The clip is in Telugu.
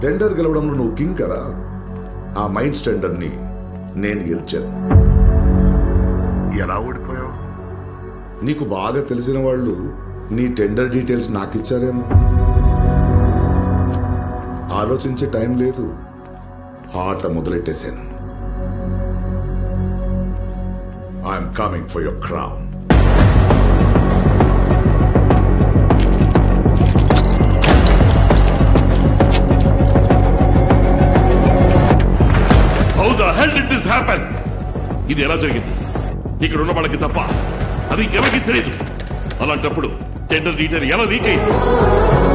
టెండర్ గెలవడంలో నువ్వు కింగ్ కదా. ఆ మైన్స్ టెండర్ని నేను గెలిచాను. ఎలా ఓడిపోయావు? నీకు బాగా తెలిసిన వాళ్ళు నీ టెండర్ డీటెయిల్స్ నాకు ఇచ్చారేమో. ఆలోచించే టైం లేదు, ఆట మొదలెట్టేశాను. I'm coming for your crown. How the hell did this happen? ఇది ఎలా జరిగింది? ఇక్కడ ఉన్న వాళ్ళకి తప్ప అది ఎవరికి తెలియదు. అలాంటప్పుడు టెండర్ డీటెయిల్ ఎలా లీక్ అయింది?